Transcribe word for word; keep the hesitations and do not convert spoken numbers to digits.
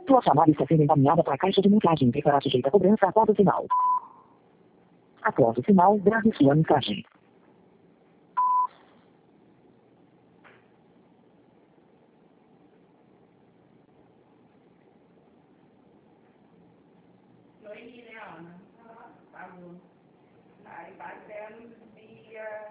Sua chamada está sendo encaminhada para a caixa de mensagem que será sujeita a cobrança após o sinal. Após o sinal, grave sua mensagem. Oi, Liliana. Tá bom. Aí batendo dia